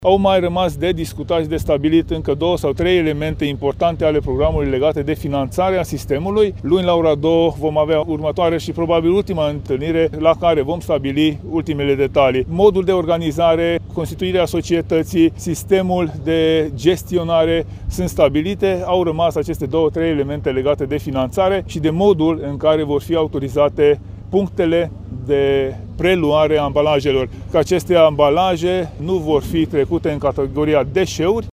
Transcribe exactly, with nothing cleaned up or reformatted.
Au mai rămas de discutat și de stabilit încă două sau trei elemente importante ale programului legate de finanțarea sistemului. Luni la ora două vom avea următoarea și probabil ultima întâlnire la care vom stabili ultimele detalii. Modul de organizare, constituirea societății, sistemul de gestionare sunt stabilite. Au rămas aceste două, trei elemente legate de finanțare și de modul în care vor fi autorizate punctele de preluare a ambalajelor, că aceste ambalaje nu vor fi trecute în categoria deșeuri,